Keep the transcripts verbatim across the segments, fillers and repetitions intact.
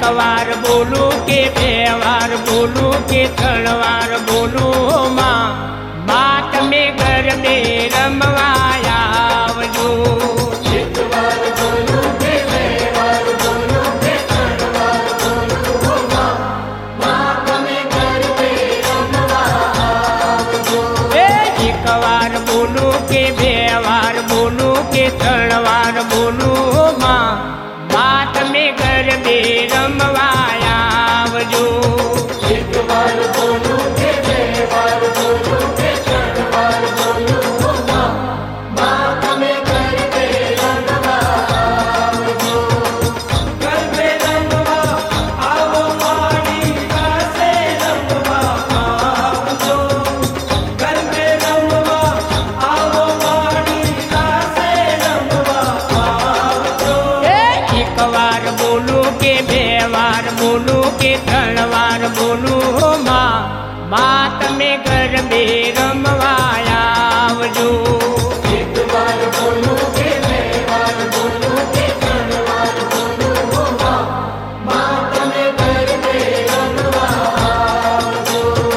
एक वार बोलू के बे वार बोलू के त्रण वार बोलू मां बात में घर में रमवाया आवजो। एक वार बोलू के बे वार बोलू के त्रण वार बोलू मां बात में घर में रमवाया आवजो। एक वार बोलू के बे वार बोलू के त्रण वार बोलू मां बात में घर में रमवाया आवजो। एक वार बोलू के बे वार बोलू के त्रण वार बोलू मां बात में घर में रमवाया आवजो। घर में रमवा आवो माड़ी कासे रमवा आवजो। घर में रमवा आवो माड़ी कासे रमवा आवजो। एक वार बोलू के बे वार बोलू के त्रण वार बोलू मां बात में घर में रमवाया आवजो। एक वार बोलू के बे वार बोलू के त्रण वार बोलू मां बात में घर में रमवाया आवजो।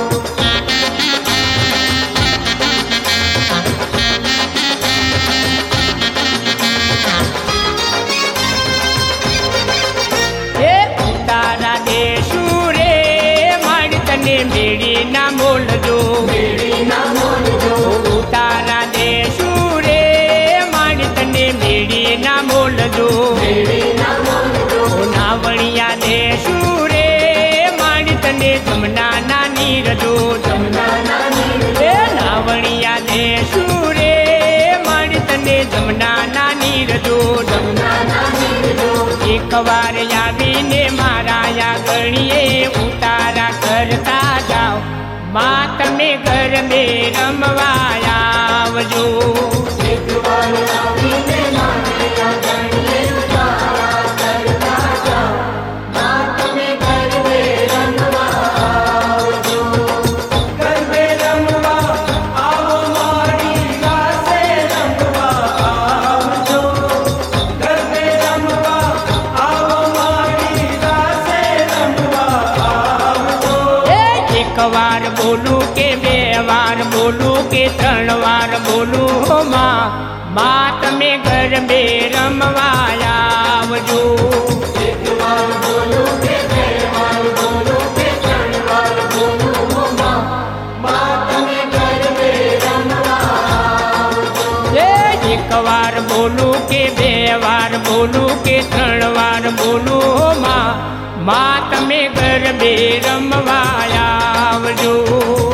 हे उतारा देशू रे मारी तने मेरी ना मोल जो। मेरी ना मोलजो। उतारा देशू रे मारी तने मेरी ना मोल जो। मेरी ना मोलजो। नावणिया देशू रे मारी तने जमना ना नीर जो। जमना ना नीर हे नावणिया देशू रे मारी तने जमना ना नीर जो। जमना ना नीर जो। एक बार आवीने माराया गणिए उतारा करता जाओ मात में घर में रमवाया आवजो। एक बार आवीने माराया गणिए उतारा करता जाओ बात में घर में रमवाया आवजो। घर में रमवा आवो माड़ी कासे रमवा आवजो। घर में रमवा आवो माड़ी कासे रमवा आवजो। एक वार बोलू के बे वार बोलू के त्रण वार बोलू मां बात में घर में रमवाया आवजो। एक वार बोलू के बे वार बोलू के त्रण वार बोलू मां बात में घर में रमवाया आवजो। एक वार बोलू के बे वार बोलू के त्रण वार बोलू मां बात में घर में रमवाया आवजो।